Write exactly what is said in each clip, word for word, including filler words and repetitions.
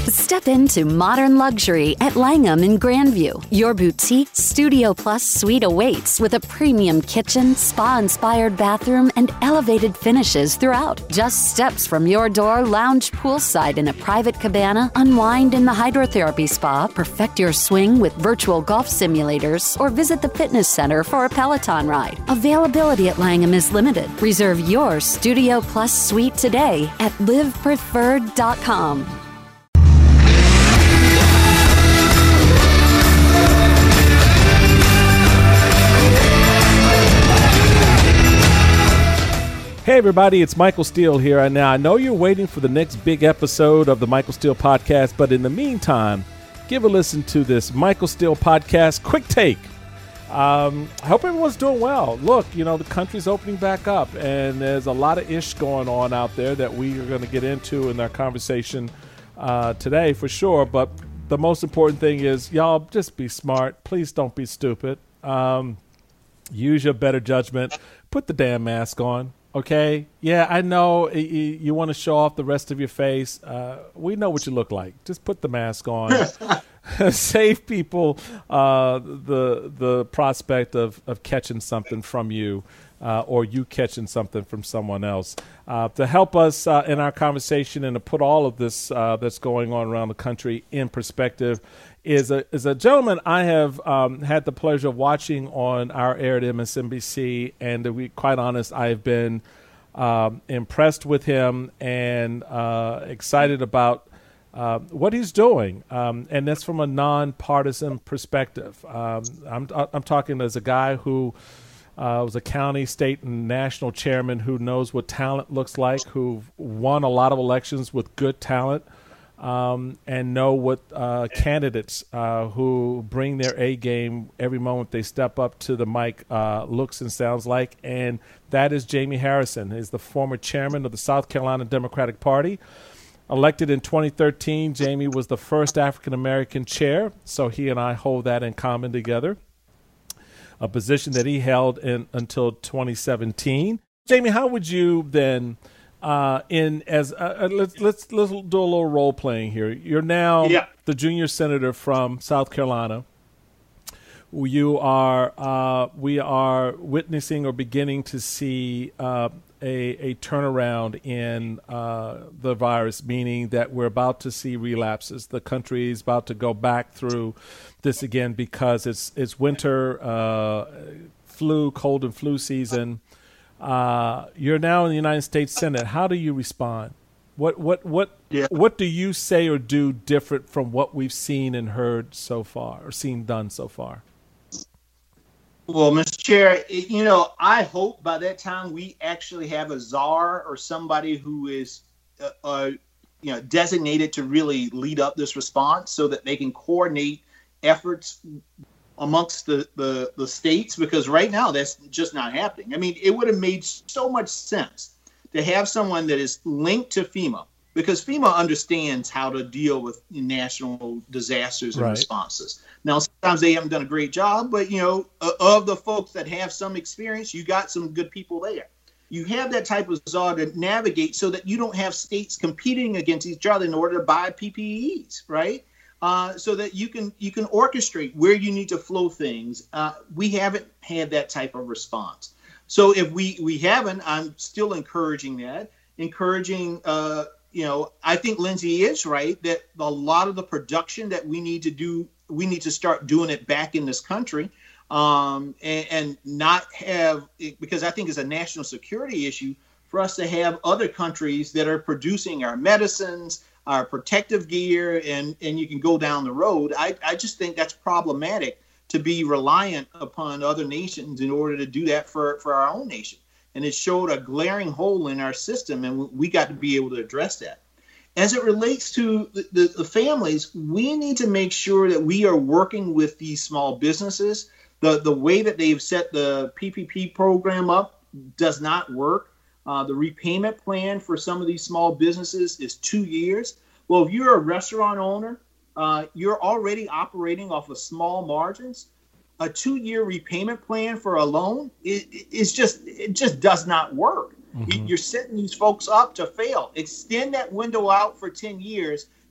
Step into modern luxury at Langham in Grandview. Your boutique Studio Plus suite awaits with a premium kitchen, spa-inspired bathroom, and elevated finishes throughout. Just steps from your door, lounge poolside in a private cabana, unwind in the hydrotherapy spa, perfect your swing with virtual golf simulators, or visit the fitness center for a Peloton ride. Availability at Langham is limited. Reserve your Studio Plus suite today at live preferred dot com. Hey everybody, it's Michael Steele here. Now, I know you're waiting for the next big episode of the Michael Steele Podcast, but in the meantime, give a listen to this Michael Steele Podcast Quick Take. Um, I hope everyone's doing well. Look, you know, the country's opening back up, and there's a lot of ish going on out there that we are going to get into in our conversation uh, today for sure. But the most important thing is, y'all, just be smart. Please don't be stupid. Um, use your better judgment. Put the damn mask on. Okay, yeah, I know you, you want to show off the rest of your face. Uh, we know what you look like. Just put the mask on. Save people uh, the the prospect of, of catching something from you uh, or you catching something from someone else. Uh, to help us uh, in our conversation and to put all of this uh, that's going on around the country in perspective is a is a gentleman I have um, had the pleasure of watching on our air at M S N B C, and to be quite honest, I have been um, impressed with him and uh, excited about uh, what he's doing, um, and that's from a nonpartisan perspective. Um, I'm I'm talking as a guy who uh, was a county, state, and national chairman who knows what talent looks like, who won a lot of elections with good talent. Um, and know what uh, candidates uh, who bring their A game every moment they step up to the mic uh, looks and sounds like, and that is Jamie Harrison. He's the former chairman of the South Carolina Democratic Party. Elected in twenty thirteen, Jamie was the first African-American chair, so he and I hold that in common together, a position that he held in until twenty seventeen. Jamie, how would you then... Uh, in as uh, let's let's let's do a little role playing here. You're now yeah. the junior senator from South Carolina. You are uh, we are witnessing or beginning to see uh, a a turnaround in uh, the virus, meaning that we're about to see relapses. The country is about to go back through this again because it's it's winter, uh, flu, cold and flu season. Uh, you're now in the United States Senate. How do you respond? What what what yeah. what do you say or do different from what we've seen and heard so far, or seen done so far? Well, Mister Chair, you know, I hope by that time we actually have a czar or somebody who is, uh, uh, you know, designated to really lead up this response, so that they can coordinate efforts amongst the, the, the states, because right now that's just not happening. I mean, it would have made so much sense to have someone that is linked to FEMA, because FEMA understands how to deal with national disasters and right. responses. Now, sometimes they haven't done a great job, but, you know, of the folks that have some experience, you got some good people there. You have that type of czar to navigate so that you don't have states competing against each other in order to buy P P Es, right? Uh, so that you can you can orchestrate where you need to flow things. Uh, we haven't had that type of response. So if we, we haven't, I'm still encouraging that. Encouraging, uh, you know, I think Lindsay is right that a lot of the production that we need to do, we need to start doing it back in this country, um, and, and not have, because I think it's a national security issue for us to have other countries that are producing our medicines, our protective gear, and, and you can go down the road. I, I just think that's problematic to be reliant upon other nations in order to do that for, for our own nation. And it showed a glaring hole in our system, and we got to be able to address that. As it relates to the, the, the families, we need to make sure that we are working with these small businesses. The, the way that they've set the P P P program up does not work. Uh, the repayment plan for some of these small businesses is two years. Well, if you're a restaurant owner, uh, you're already operating off of small margins. A two-year repayment plan for a loan is it, it's just it just does not work. Mm-hmm. You're setting these folks up to fail. Extend that window out for ten years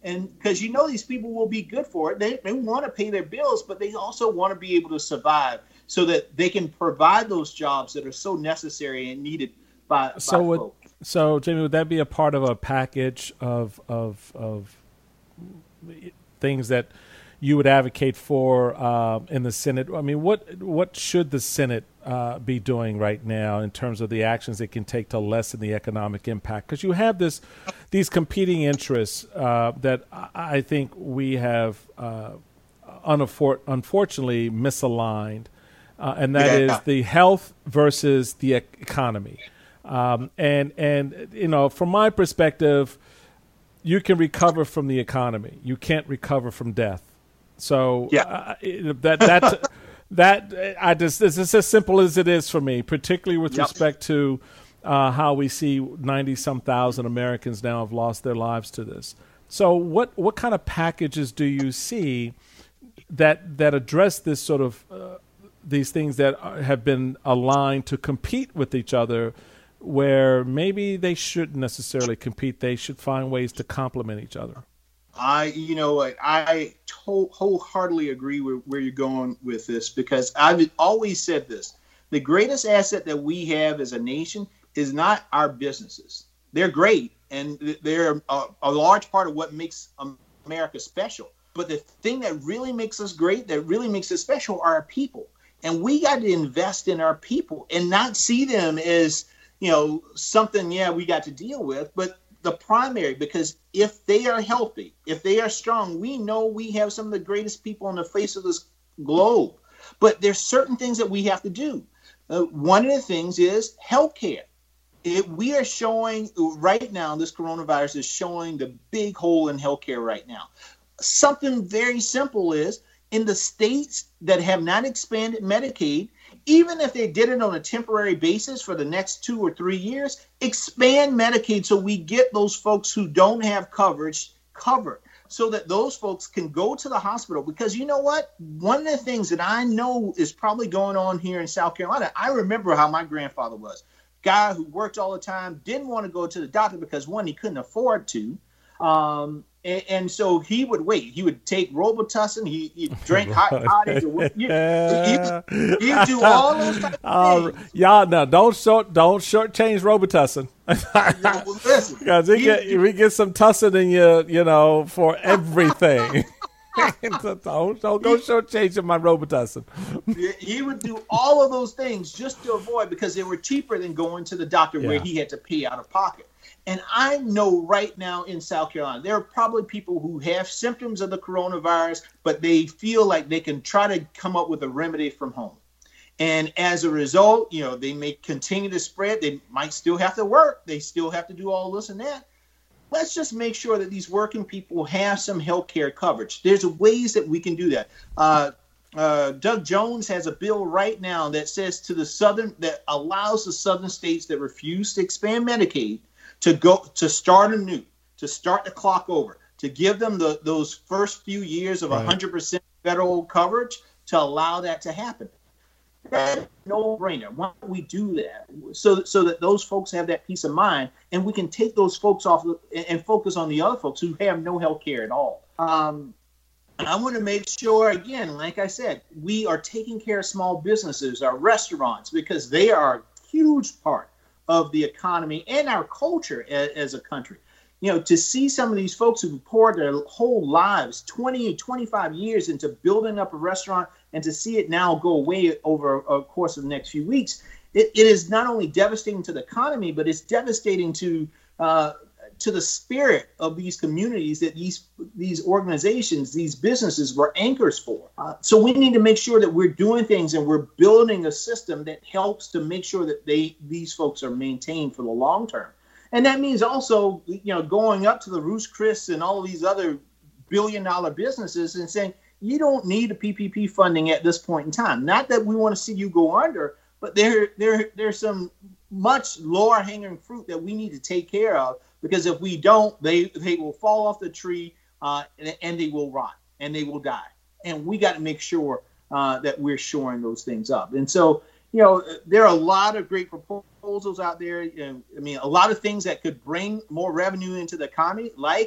And because you know these people will be good for it. They, they want to pay their bills, but they also want to be able to survive so that they can provide those jobs that are so necessary and needed by, so by would, folks. So, Jamie, would that be a part of a package of of of things that you would advocate for uh, in the Senate? I mean, what what should the Senate uh, be doing right now in terms of the actions it can take to lessen the economic impact? Because you have this these competing interests uh, that I think we have uh, unaffor- unfortunately misaligned, uh, and that Yeah. is the health versus the ec- economy. Um, and and you know, from my perspective, you can recover from the economy. You can't recover from death. So Yeah. uh, that that that I just this is as simple as it is for me, particularly with Yep. respect to uh, how we see ninety some thousand Americans now have lost their lives to this. So what what kind of packages do you see that that address this sort of uh, these things that are, have been aligned to compete with each other, where maybe they shouldn't necessarily compete? They should find ways to complement each other. I, you know, I, I to- wholeheartedly agree with where you're going with this, because I've always said this. The greatest asset that we have as a nation is not our businesses. They're great, and they're a, a large part of what makes America special. But the thing that really makes us great, that really makes us special, are our people. And we got to invest in our people and not see them as, you know, something, yeah, we got to deal with, but the primary, because if they are healthy, if they are strong, we know we have some of the greatest people on the face of this globe. But there's certain things that we have to do. Uh, one of the things is healthcare. It, we are showing right now, this coronavirus is showing the big hole in healthcare right now. Something very simple is, in the states that have not expanded Medicaid, even if they did it on a temporary basis for the next two or three years, expand Medicaid so we get those folks who don't have coverage covered, so that those folks can go to the hospital. Because you know what? One of the things that I know is probably going on here in South Carolina, I remember how my grandfather was. Guy who worked all the time, didn't want to go to the doctor because, one, he couldn't afford to. Um, and, and so he would wait. He would take Robitussin. He he'd drink hot toddies. He, he, he, he'd do all those types of Uh, things. y'all, no, don't short, don't shortchange Robitussin. Now, well, listen, Because we he- get we get some tussin in you, you know, for everything. So don't don't go shortchanging my Robitussin. he would do all of those things just to avoid, because they were cheaper than going to the doctor where Yeah. he had to pay out of pocket. And I know right now in South Carolina, there are probably people who have symptoms of the coronavirus, but they feel like they can try to come up with a remedy from home. And as a result, you know, they may continue to spread. They might still have to work. They still have to do all this and that. Let's just make sure that these working people have some health care coverage. There's ways that we can do that. Uh, uh, Doug Jones has a bill right now that says to the southern, that allows the southern states that refuse to expand Medicaid to go to start anew, to start the clock over, to give them the, those first few years of Right. one hundred percent federal coverage, to allow that to happen. That's a no-brainer. Why don't we do that? So, so that those folks have that peace of mind, and we can take those folks off and, and focus on the other folks who have no health care at all. Um, and I want to make sure, again, like I said, we are taking care of small businesses, our restaurants, because they are a huge part of the economy and our culture as, as a country. You know, to see some of these folks who poured their whole lives, twenty, twenty-five years into building up a restaurant, and to see it now go away over a course of the next few weeks, it, it is not only devastating to the economy, but it's devastating to uh, to the spirit of these communities that these these organizations, these businesses were anchors for. Uh, so we need to make sure that we're doing things and we're building a system that helps to make sure that they these folks are maintained for the long term. And that means also, you know, going up to the Ruth's Chris and all of these other billion dollar businesses and saying, you don't need a P P P funding at this point in time. Not that we want to see you go under, but there, there, there's some much lower hanging fruit that we need to take care of, because if we don't, they, they will fall off the tree uh, and, and they will rot and they will die. And we got to make sure uh, that we're shoring those things up. And so, you know, there are a lot of great proposals out there. You know, I mean, a lot of things that could bring more revenue into the economy, like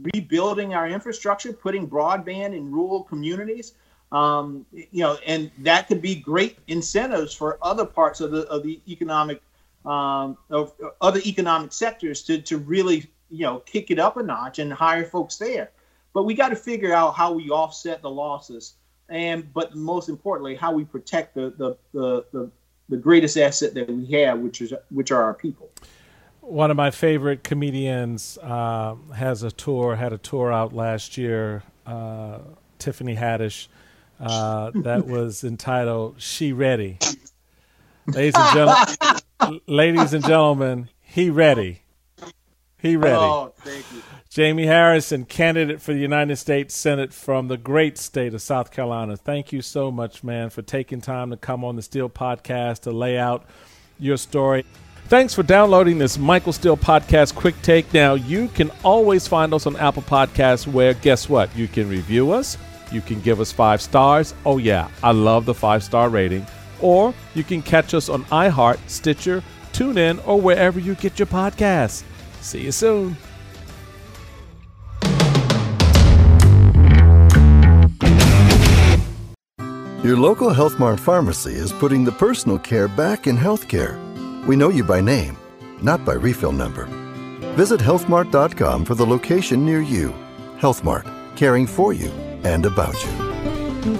rebuilding our infrastructure, putting broadband in rural communities. Um, you know, and that could be great incentives for other parts of the of the economic um, of other economic sectors to to really, you know, kick it up a notch and hire folks there. But we got to figure out how we offset the losses, and but most importantly, how we protect the the the the, the greatest asset that we have, which is which are our people. One of my favorite comedians uh, has a tour, had a tour out last year, uh, Tiffany Haddish, uh, that was entitled "She Ready." Ladies and gentlemen, ladies and gentlemen, he ready. He ready. Oh, thank you. Jamie Harrison, candidate for the United States Senate from the great state of South Carolina. Thank you so much, man, for taking time to come on the Steele Podcast to lay out your story. Thanks for downloading this Michael Steele Podcast Quick Take. Now, you can always find us on Apple Podcasts where, guess what? You can review us. You can give us five stars. Oh, yeah, I love the five-star rating. Or you can catch us on iHeart, Stitcher, TuneIn, or wherever you get your podcasts. See you soon. Your local Health Mart pharmacy is putting the personal care back in healthcare. We know you by name, not by refill number. Visit health mart dot com for the location near you. Health Mart, caring for you and about you.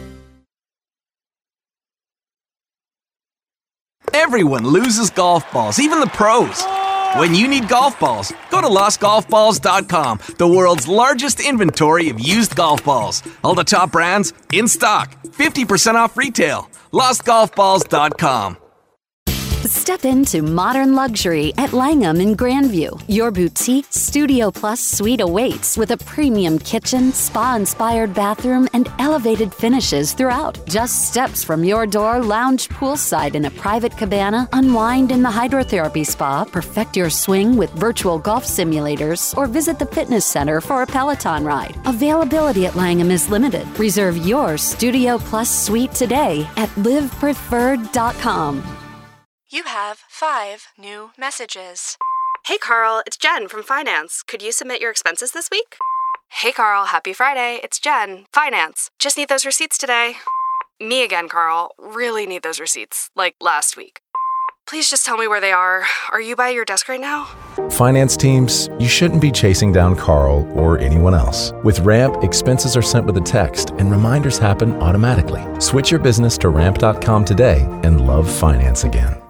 Everyone loses golf balls, even the pros. When you need golf balls, go to lost golf balls dot com, the world's largest inventory of used golf balls. All the top brands, in stock, fifty percent off retail. lost golf balls dot com. Step into modern luxury at Langham in Grandview. Your boutique Studio Plus suite awaits with a premium kitchen, spa-inspired bathroom, and elevated finishes throughout. Just steps from your door, lounge poolside in a private cabana, unwind in the hydrotherapy spa, perfect your swing with virtual golf simulators, or visit the fitness center for a Peloton ride. Availability at Langham is limited. Reserve your Studio Plus suite today at live preferred dot com. You have five new messages. Hey, Carl, it's Jen from Finance. Could you submit your expenses this week? Hey, Carl, happy Friday. It's Jen, Finance. Just need those receipts today. Me again, Carl. Really need those receipts, like last week. Please just tell me where they are. Are you by your desk right now? Finance teams, you shouldn't be chasing down Carl or anyone else. With Ramp, expenses are sent with a text and reminders happen automatically. Switch your business to ramp dot com today and love finance again.